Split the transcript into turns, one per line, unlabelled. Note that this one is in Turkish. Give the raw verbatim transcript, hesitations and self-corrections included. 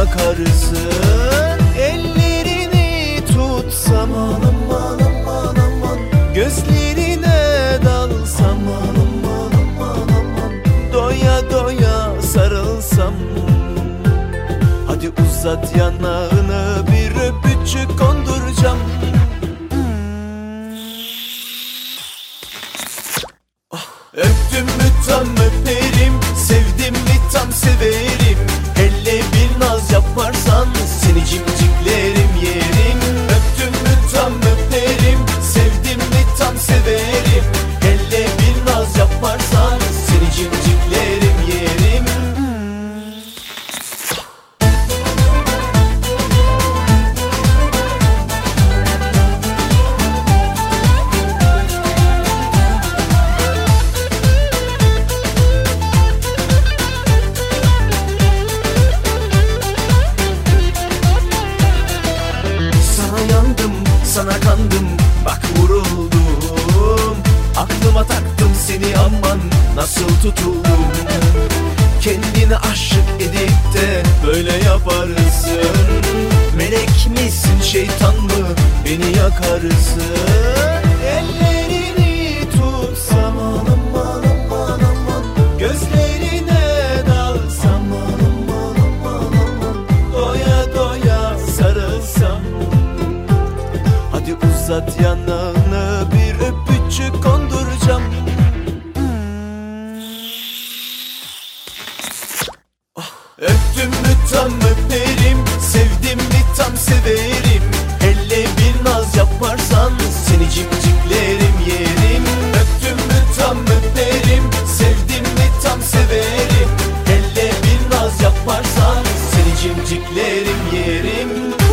yakarsın. Ellerini tutsam aman aman aman, gözlerine dalsam aman aman aman, doya doya sarılsam. Hadi uzat yanağını, bir öpücük konduracağım. Öptüm mü tam öperim, sevdim mi tam severim. Hele bir naz yaparsan seni cimciklerim yerim. Öptüm mü tam öperim, sevdim mi tam severim. Hele bir naz yaparsan seni cimciklerim yerim. Sana kandım, bak vuruldum. Aklıma taktım seni, aman nasıl tutuldum. Kendini aşık edip de böyle yaparsın. Melek misin, şeytan mı, beni yakarsın. Ellerini tutsam aman aman aman, gözlerine dalsam aman aman aman, doya doya sarılsam. Hadi uzat yanağını, bir öpücük konduracağım. Öptüm mü tam öperim, sevdim mi tam severim. Hele bir naz yaparsan seni cimciklerim yerim. Öptüm mü tam öperim, sevdim mi tam severim. Hele bir naz yaparsan seni cimciklerim yerim.